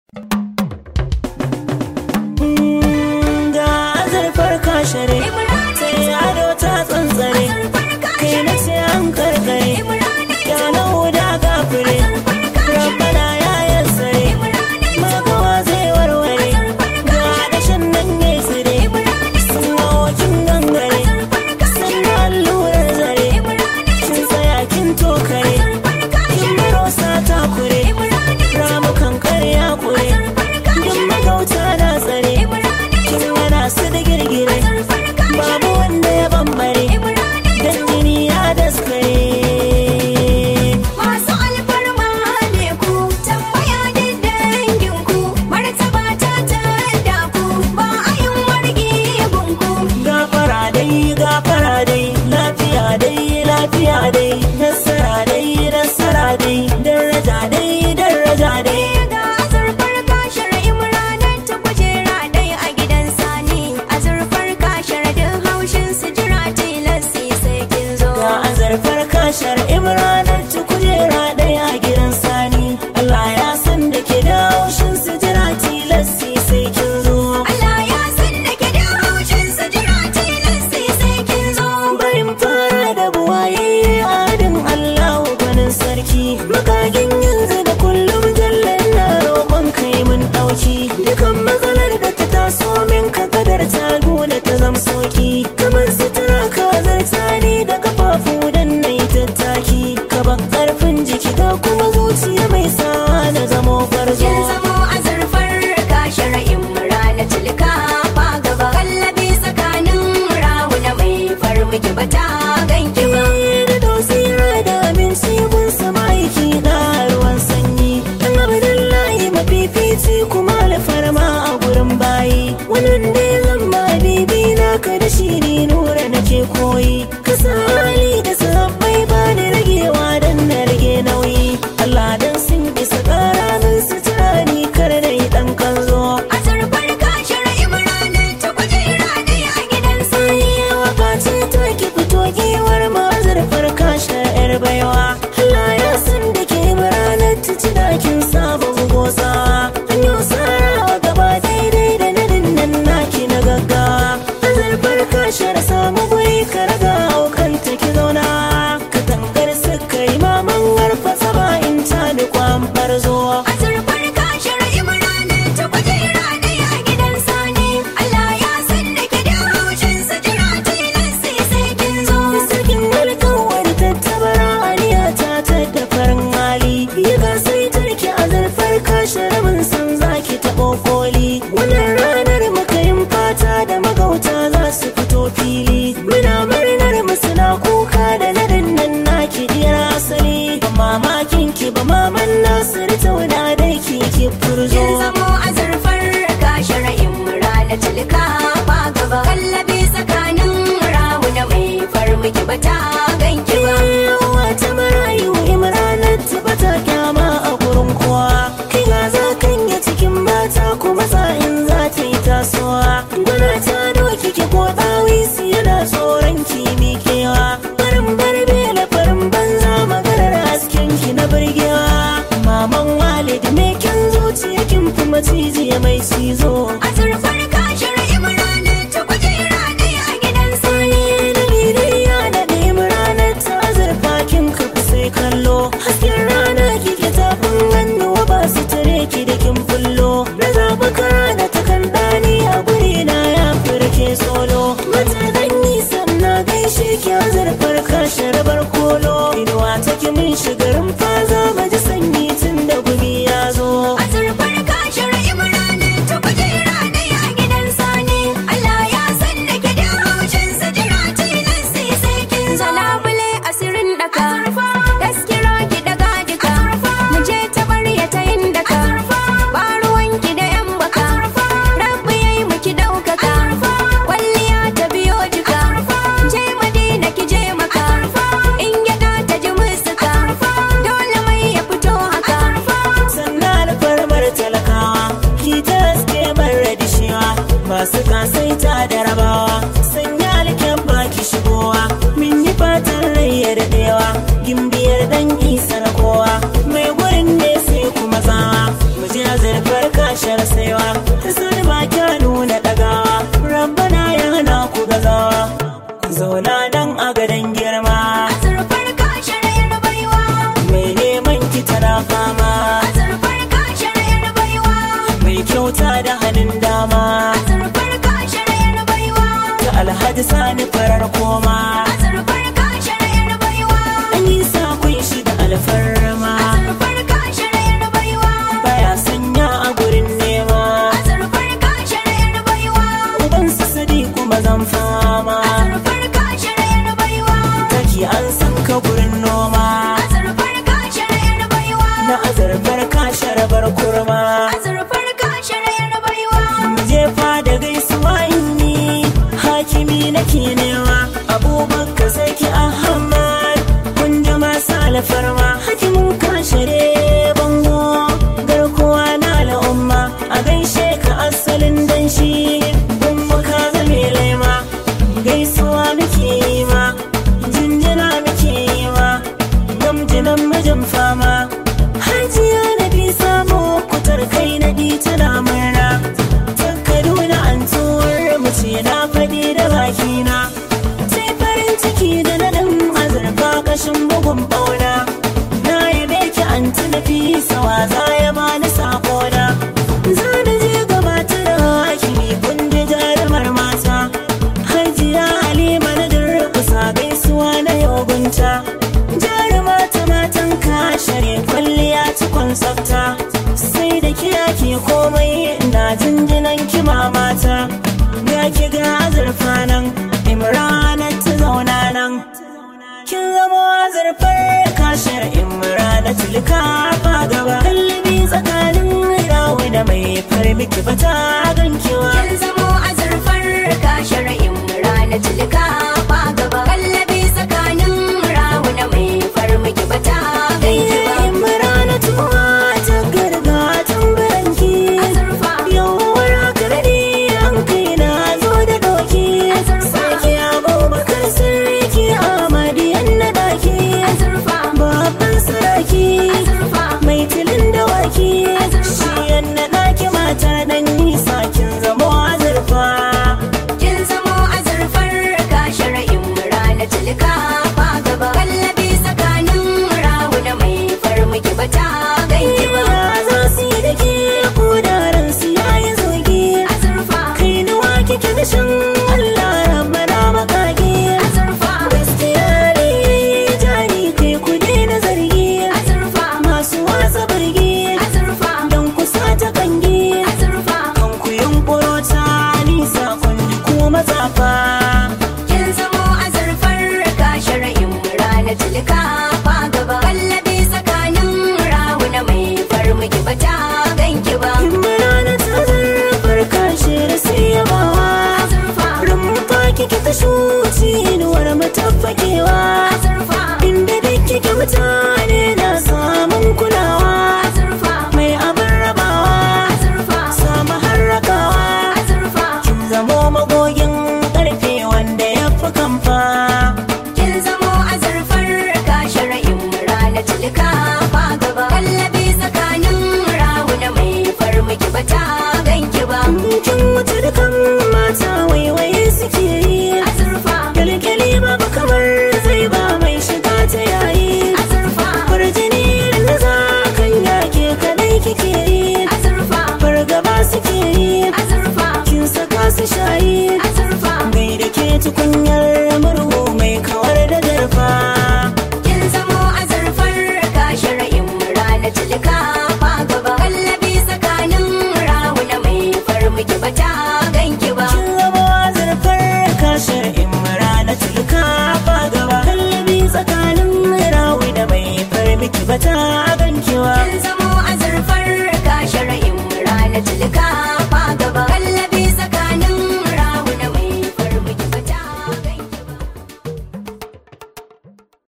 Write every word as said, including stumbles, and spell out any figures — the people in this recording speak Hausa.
Ga azurfar kashare sai ado ta tsantsare, kai na ce an karkare kyalau da gafure, rabbana ya yassare magawa zai warware, ga dashen nan ya tsire sun mawakin gangare, sun allurar zare kin tsaya kin tokare, kin marosa ta kure ramukan karya kure, duk magauta na tsare kin yana su da girgire, babu wanda ya bambare dan jini ya daskare. Masu alfarma ne ku tambaya da danginku, martaba ta tada ku ba a yin warge gunku. Gafara dai gafara dai lafiya dai lafiya dai nasara dai nasara dai daraja dai daraja dai. Ga azurfar kashar imranar ta kujera ɗaya a gidan sani, azurfar kashar duk haushin su jira tilasi sai kin zo. Ga azurfar kashar imranar ta kujera ɗaya a gidan sani, Allah ya san da ke da haushin su jira tilasi sai kin zo. Allah ya san da ke da haushin su jira tilasi sai kin zo. Barin fara da buwaye adin Allahu gwanin sarki, makagin yanzu da kullum jallan na roƙon kai mun ɗauki, dukan matsalar da ta taso min ka kadar ta gona ta zamsoki, kamar sutura ka zarta ni da kafafu dan na yi tattaki, ka ban ƙarfin jiki da kuma zuciya mai sa na zamo farzo. Kin zamo azurfar kashar imrana tilka ba gaba, kallabi tsakanin rawuna mai farmaki bata ganki ba. Da dosira da aminci gun sama aiki na ruwan sanyi, dan abdullahi mafifici kuma alfarma a gurin bayi, wannan dai zan ma bibi na ka da shi ni nura nake koyi, ka sa hali da sabbai ba ni ragewa dan na rage nauyi, Allah dan sun isa ƙara min sutura ni kar na yi ɗan kanzo. Azurfar kashar imrana ta kujera ɗaya a gidan sani. Waka ce ta ki fito giwar ma azurfar kashar yar baiwa, Allah ya san da ke ranar ta ci dakin saba gosa, an yi sarawa gaba daidai da nadin nan naki na gaggawa, azurfar kashar samu guri ka raga aukan ta ki zauna, ka tangar suka yi maman harfa saba in ta ni kwamfar zo. Azurfar kashar imrana ta kujera ɗaya a gidan sani, Allah ya san da ke da haushin su jira tilasi sai kin zo. Sarkin alkawar tattabara aliya ta tadda farin hali, ya ga sai tarki azurfar kashar mun san zaki taɓo koli, wannan ranar makayin fata da magauta za su fito fili, muna murnar mu suna kuka da nadin nan naki diyar asali, ba mamakin ki ba maman Nasir tauna dai ki ki furzo. Kin zamo azurfar kashar imrana tilka ba gaba, kallabi tsakanin rawuna mai farmaki bata ganki ba. Yawa ta marayu imranar ta bata kyama a gurin kowa, kai ga za kan yi cikin mata kuma sa'in za ta yi tasowa, gwana ta doki ki ko ɗawi su yana tsoron ki miƙewa, farin barbela farin banza maganar hasken ki na birgewa, maman walid mai kyan zuciya kin fi macijiya mai cizo. Azurfar kashar imrana ta kujera ɗaya a gidan sani. Daliliya da ɗaya ranar ta azurfa kin kafa sai kallo, hasken rana kike tafin hannuwa ba su tare ki da kin fullo, na zaɓi kara da takan ɗani a guri na ya furke solo, mata dan nisan na gaishe ki azurfar kashar barkolo, inuwa take min shigarin faza maji sanyi tun da gumi ya zo. Azurfar kashar imrana ta kujera ɗaya a gidan sani. kashar saiwa sani ba kya nuna ɗagawa rabbana ya hana ku gazawa zauna dan a gadon girma azurfar kashar yar baiwa mai neman ki tana fama azurfar kashar yar baiwa mai kyauta da hannun dama azurfar kashar yar baiwa ta alhaji sani farar koma azurfar kashar yar baiwa an yi sakon shi da alfarma azurfar kashar yar baiwa baya sanya a gurin nema azurfar kashar yar baiwa uban su sadi kuma zan fama azurfar kashar yar baiwa taki an san ka gurin noma azurfar kashar yar baiwa na azurfar kashar bar kurma azurfar kashar yar baiwa mu jefa da gaisuwa inni hakimi nake newa abubakar sarki ahmad wanda masu alfarma hakimin kashare bango garkuwa na al'umma a gaishe ka asalin danshi gumma ka zame laima gaisuwa muke yi ma jinjina muke yi ma gamjinan mijin fama hajiya na bi samu kutar kai na di tana murna ta kaduna an tuwar mu ce na faɗi da bakina sai farin ciki da naɗin azurfa kashin bugun ɓauna na yabe ki an tunafi sawa za ya bani sakona za na je gabatar da hakimi kundi jarumar mata hajiya halima na durkusa gaisuwa na yogunta jaruma ta matan kashare kwalliya cikon tsafta sai da kira ke komai na jinjinan ki mamata ga ki ga azurfa nan imrana ta zauna nan kin zama azurfar kashar imrana tilka ba gaba kallabi tsakanin rawi da mai farmiki ba ta gankewa kin zamo azurfar kashar imrana tilka ba gaba kallabi tsakanin rawuna mai farmaki bata ganki ba imrana tuwa ta garga tambaranki azurfa yawar karɗi an kai na zo da doki sarki abubakar sarki amadiyan na daki azurfa babban sarki azurfa mai tilin dawaki shi yanna daki mata dan nisa kin zamo azurfa kin zamo azurfar kashar imrana tilka ba gaba kallabi tsakanin rawuna mai farmaki bata ganki ba ya za su yi da ke kudaran su yayi zogi azurfa kai nawa kike da shan Allah rabbana makaki azurfa gaskiya ne jari kai ku daina zargi azurfa masu wasa birgi azurfa don kusa ta kangi azurfa kan ku yunkuro ta nisa kun ku matsafa kin zamo azurfar kashar imrana tilka ba gaba kallabi tsakanin rawuna mai farmaki bata ganki ba imrana ta zarfar kashe da sai yabawa azurfa rumfa kike ta shuci inuwar mataffakewa azurfa inda duk kike mutane na samun kulawa azurfa mai abin rabawa azurfa samu harrakawa azurfa kin zamo magogin karfe wanda ya fi kamfa kin zamo azurfar kashar imrana tilka ba gaba kallabi tsakanin rawuna mai farmaki bata ganki ba kin wuce dukan mata waiwaye suke yi azurfa kyalkyali babu kamar zai ba mai shiga ta yayi azurfa farjini da za kan yake kadai kike yi azurfa fargaba suke yi azurfa kin saka su shayi azurfa gai da ke tukunyar murhu mai kawar da jarfa kin zamo azurfar kashar imrana tilka ba gaba kallabi tsakanin rawuna mai farmaki bata ganki ba kin zama zarfar kashar imrana tilka ba gaba kallabi tsakanin rawi da mai farmiki bata